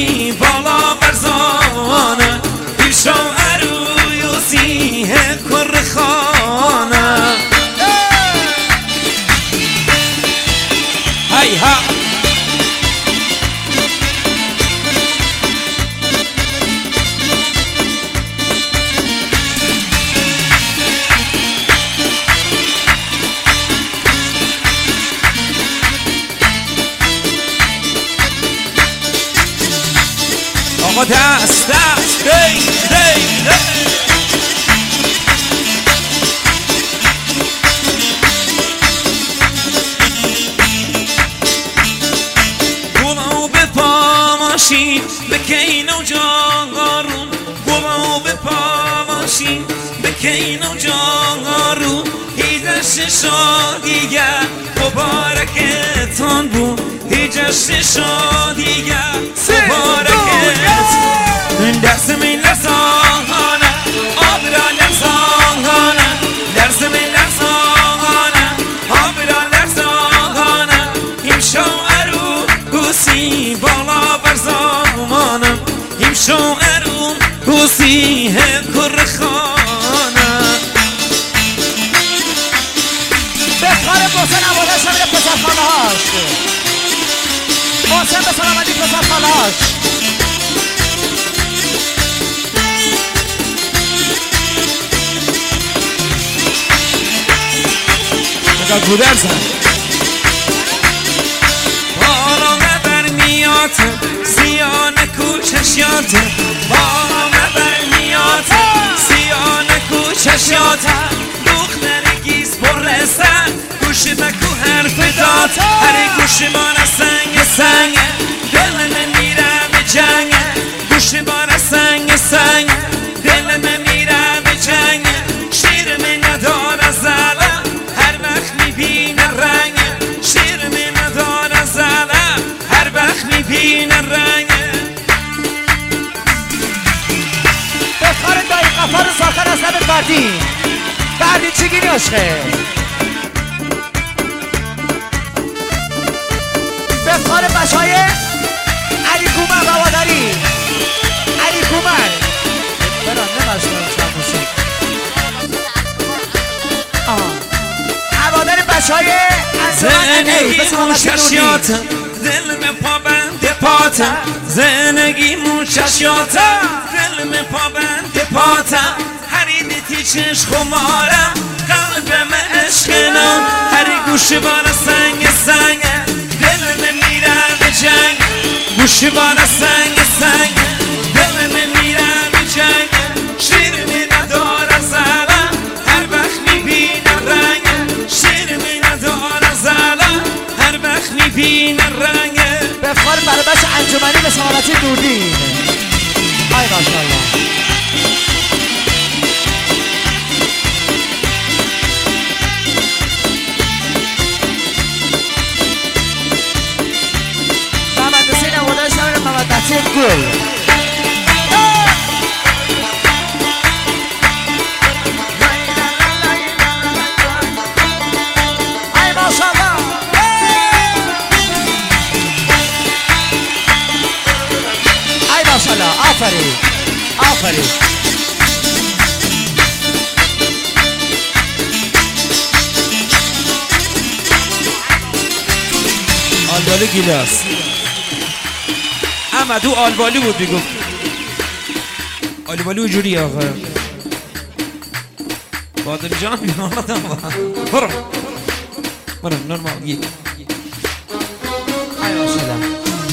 حوسی بالا برزانه دیر شاعر و یوسی کر خانه هی ها آقا دست دست دی دی دی گلو به پا ماشین بکین و جانگارون گلو به پا ماشین بکین و جانگارون هیچ شادیگه مبارکتان بود هیچ شادیگه مبارکت درس من لرزانه آبرا لرزانه درس من لرزانه آبرا لرزانه این شاعرون حوسی بالا برزانم این شاعرون حوسی کر خانه بخار محسن عواده شمیر پسرخانه هاش محسن به سلامتی پسرخانه هاش مگه گودر زن بالا نبر میاته سیان کوچشیاته بالا نبر میاته سیان کوچشیاته دخترگیز برسن گوش بکو حرف داد هر گوش بار سنگ سنگ دل من میره به جنگ گوش بار سنگ سنگ دل من میره به جنگ شیر من نداره زله هر وقت میبینه رنگ شیر من نداره زله هر وقت میبینه رنگ بخار دایی قفار ساخر از نبت بردی چی گیری عشقه بخار بشای علی کومن رواداری علی کومن برا نمشتم چند موسیق رواداری بشای زندگی موششیاته دل به پا بند پاته زندگی موششیاته دل به پا بند پاته حریدتی چشم خمارم قلبم عشقنم هری گوش بار سنگ سنگ دل من میره به جنگ گوش بار سنگ سنگ دل من میره به جنگ شیر می نداره زله هر وقت میبینه رنگ شیر می نداره زله هر وقت میبینه رنگ بخار برای بچه انجمنی به سعادتی دوربین ای ماشاءالله گل ای ماشاءالله ای ماشاءالله آفرین آفرین آلبالو گیلاس احمدو آلبالی بود میگفت آلبالی اونجوری آقا بادر جان بیماردم برو برو نرمال یک ای ماشاءالله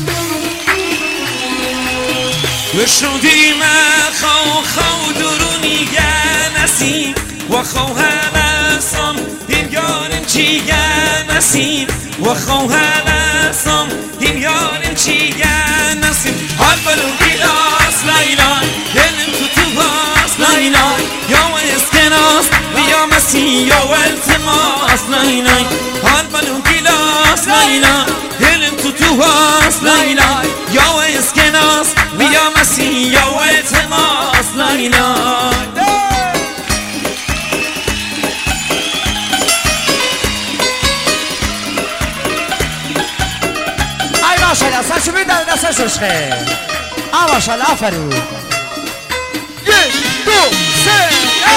وشودیم خو درونی نسیم و خوهم اسم این یارم چیه نسیم و خوهم اسم این یارم چیه نسیم هر بلو گیلاس لیلای دلم تو باس لیلای یا و اسکناس یا مسیح یا و التماس لیلای هر بلو گیلاس لیلای دلم تو باس لیلای یا و اسکناس یا مسیح یا و التماس لیلای ماشاءالله سرشو میدن دستش عشقه ماشاءالله آفرین 1 2 3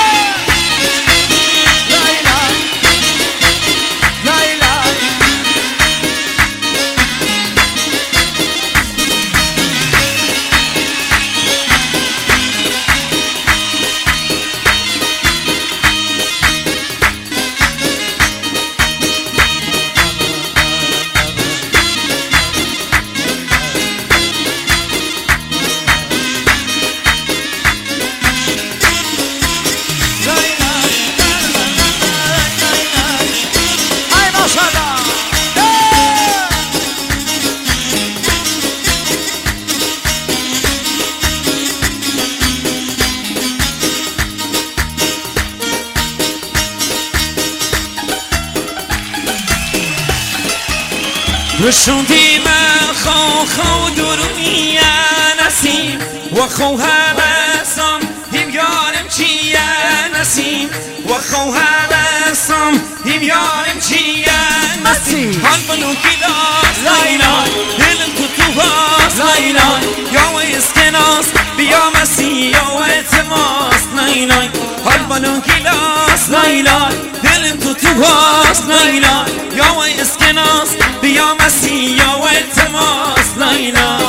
رشوندی من خو درونی نسیم و خو همسام هیم یارم چی نسیم و خو همسام هیم یارم چی نسیم حال بلو کلاس لایلان دلم تو هاست لایلان یا و اسکناس بیا مسی یا و التماس لایلان حال بلو کلاس لایلان دلم تو هاست لایلان یا و اسکناس بیا مسی یا و التماس لایلان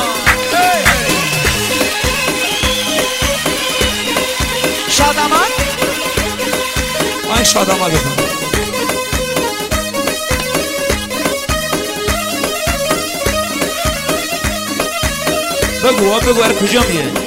شادمان آی شادمان بکن بگو هر کجا میه